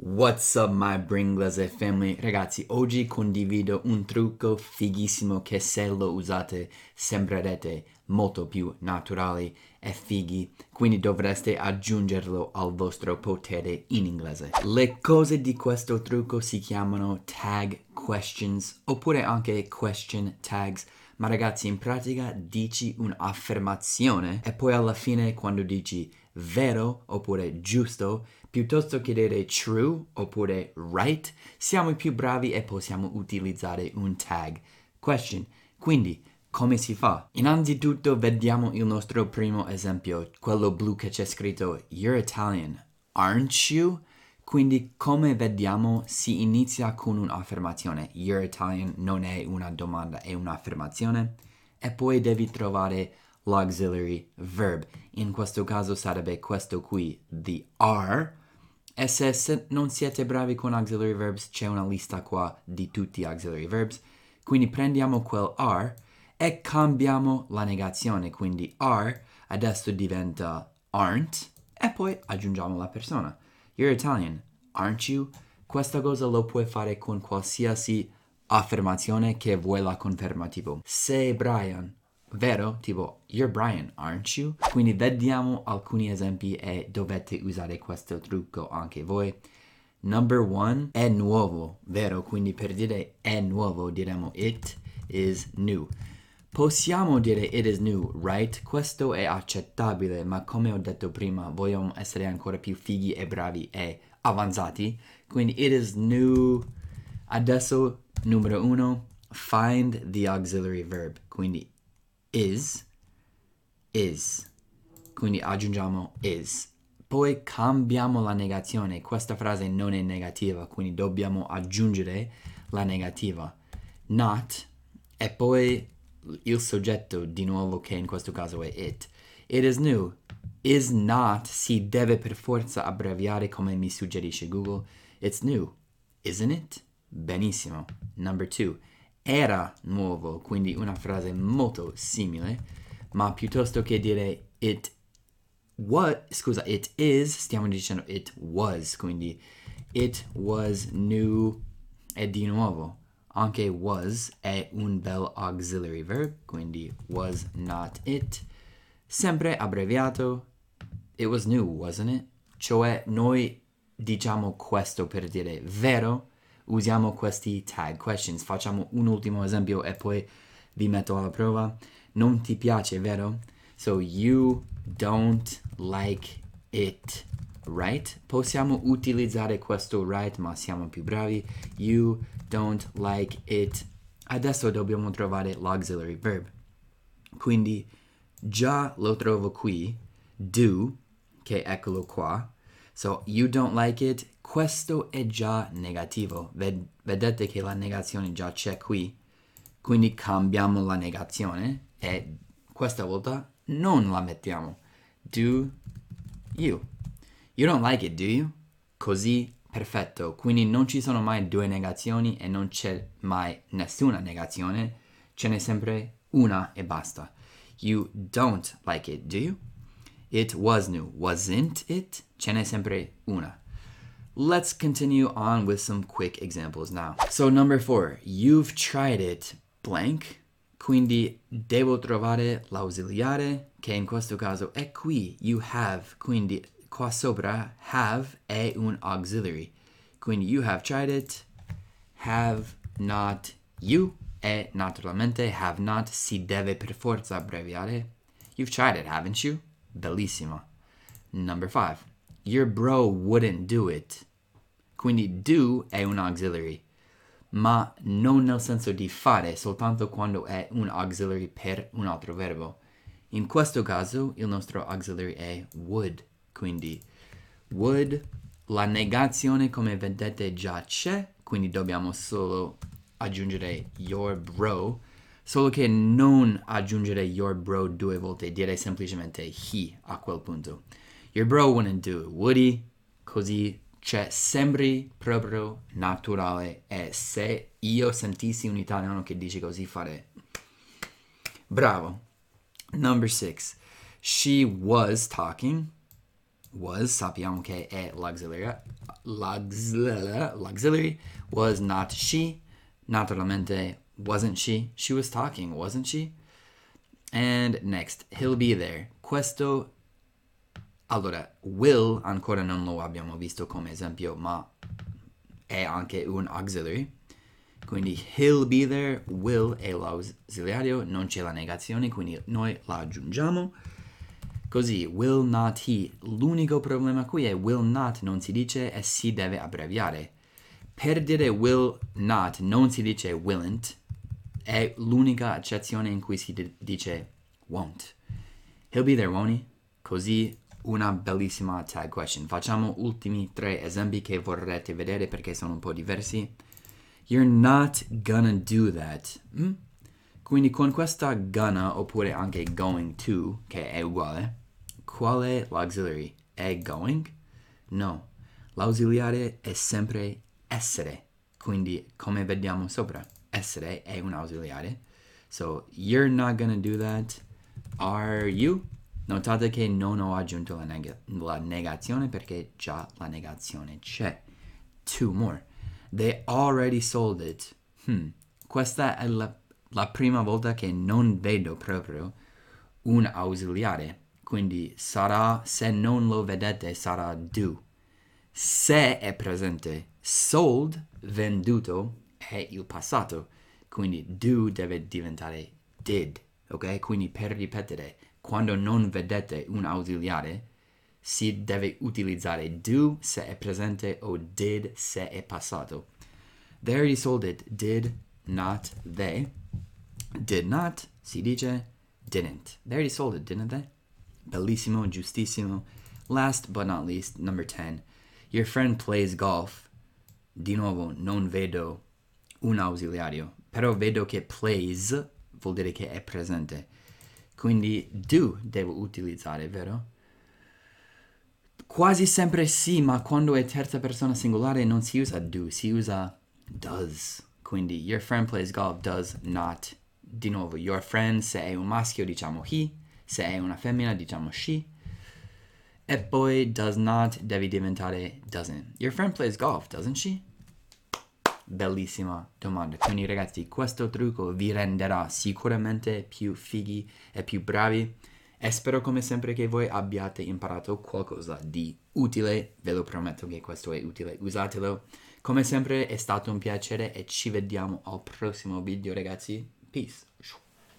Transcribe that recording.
What's up my Bringlese family? Ragazzi, oggi condivido un trucco fighissimo che se lo usate sembrerete molto più naturali e fighi, quindi dovreste aggiungerlo al vostro potere in inglese. Le cose di questo trucco si chiamano tag questions oppure anche question tags. Ma ragazzi, in pratica dici un'affermazione e poi alla fine quando dici vero oppure giusto, piuttosto che dire true oppure right, siamo i più bravi e possiamo utilizzare un tag question. Quindi, come si fa? Innanzitutto vediamo il nostro primo esempio, quello blu che c'è scritto You're Italian, aren't you? Quindi, come vediamo, si inizia con un'affermazione. You're Italian non è una domanda, è un'affermazione. E poi devi trovare l'auxiliary verb. In questo caso sarebbe questo qui, the are. E se non siete bravi con auxiliary verbs, c'è una lista qua di tutti gli auxiliary verbs. Quindi prendiamo quel are e cambiamo la negazione. Quindi are adesso diventa aren't e poi aggiungiamo la persona. You're Italian, aren't you? Questa cosa lo puoi fare con qualsiasi affermazione che vuoi la conferma, tipo sei Brian, vero? Tipo you're Brian, aren't you? Quindi vediamo alcuni esempi e dovete usare questo trucco anche voi. Number one, è nuovo, vero? Quindi per dire è nuovo diremo it is new. Possiamo dire it is new, right? Questo è accettabile, ma come ho detto prima, vogliamo essere ancora più fighi e bravi e avanzati. Quindi it is new. Adesso, numero uno, find the auxiliary verb. Quindi is. Quindi aggiungiamo is. Poi cambiamo la negazione. Questa frase non è negativa, quindi dobbiamo aggiungere la negativa. Not. E poi il soggetto di nuovo che in questo caso è it. It is new. Is not si deve per forza abbreviare come mi suggerisce Google. It's new. Isn't it? Benissimo. Number two. Era nuovo, quindi una frase molto simile, ma piuttosto che dire it is, stiamo dicendo it was, quindi it was new e di nuovo. Anche was è un bel auxiliary verb, quindi was not it. Sempre abbreviato, it was new, wasn't it? Cioè noi diciamo questo per dire vero, usiamo questi tag questions. Facciamo un ultimo esempio e poi vi metto alla prova. Non ti piace, vero? So you don't like it, right? Possiamo utilizzare questo right, ma siamo più bravi. You don't like it. Adesso dobbiamo trovare l'auxiliary verb. Quindi già lo trovo qui, do, che eccolo qua. So, you don't like it, questo è già negativo. Vedete che la negazione già c'è qui. Quindi cambiamo la negazione e questa volta non la mettiamo. Do you. You don't like it, do you? Così, perfetto. Quindi non ci sono mai due negazioni e non c'è mai nessuna negazione. Ce n'è sempre una e basta. You don't like it, do you? It was new, wasn't it? Ce n'è sempre una. Let's continue on with some quick examples now. So number 4, you've tried it blank. Quindi devo trovare l'ausiliare, che in questo caso è qui, you have. Quindi qua sopra have è un auxiliary. Quindi you have tried it, have not you. E naturalmente have not si deve per forza abbreviare. You've tried it, haven't you? Bellissimo. Number 5. Your bro wouldn't do it. Quindi do è un auxiliary, ma non nel senso di fare, soltanto quando è un auxiliary per un altro verbo. In questo caso il nostro auxiliary è would. Quindi would, la negazione come vedete già c'è, quindi dobbiamo solo aggiungere your bro, solo che non aggiungere your bro due volte, direi semplicemente he a quel punto. Your bro wouldn't do it, would he? Così sembri proprio naturale e se io sentissi un italiano che dice così farei. Bravo. Number 6. She was talking. Was, sappiamo che è l'auxiliary. Was not she. Naturalmente, wasn't she? She was talking, wasn't she? And next, he'll be there. Questo, allora, will ancora non lo abbiamo visto come esempio, ma è anche un auxiliary. Quindi he'll be there, will è l'ausiliario, non c'è la negazione, quindi noi la aggiungiamo. Così, will not he. L'unico problema qui è will not non si dice e si deve abbreviare. Per dire will not non si dice willn't. È l'unica eccezione in cui si dice won't. He'll be there, won't he? Così una bellissima tag question. Facciamo ultimi 3 esempi che vorrete vedere perché sono un po' diversi. You're not gonna do that. Quindi con questa gonna oppure anche going to, che è uguale, qual è l'auxiliary? È going? No. L'ausiliare è sempre essere. Quindi, come vediamo sopra, essere è un ausiliare. So, you're not gonna do that. Are you? Notate che non ho aggiunto la negazione perché già la negazione c'è. 2 more. They already sold it. Questa è la prima volta che non vedo proprio un ausiliare. Quindi sarà, se non lo vedete, sarà do. Se è presente sold, venduto, è il passato. Quindi do deve diventare did. Ok? Quindi per ripetere, quando non vedete un ausiliare, si deve utilizzare do se è presente o did se è passato. They already sold it. Did not they? Did not si dice didn't. They already sold it, didn't they? Bellissimo, giustissimo. Last but not least, number 10. Your friend plays golf. Di nuovo, non vedo un ausiliario, però vedo che plays vuol dire che è presente. Quindi do devo utilizzare, vero? Quasi sempre sì, ma quando è terza persona singolare non si usa do, si usa does. Quindi your friend plays golf, does not. Di nuovo, your friend, se è un maschio diciamo he, se è una femmina diciamo she. E poi does not devi diventare doesn't. Your friend plays golf, doesn't she? Bellissima domanda. Quindi ragazzi, questo trucco vi renderà sicuramente più fighi e più bravi. E spero come sempre che voi abbiate imparato qualcosa di utile. Ve lo prometto che questo è utile. Usatelo. Come sempre è stato un piacere e ci vediamo al prossimo video ragazzi. Peace.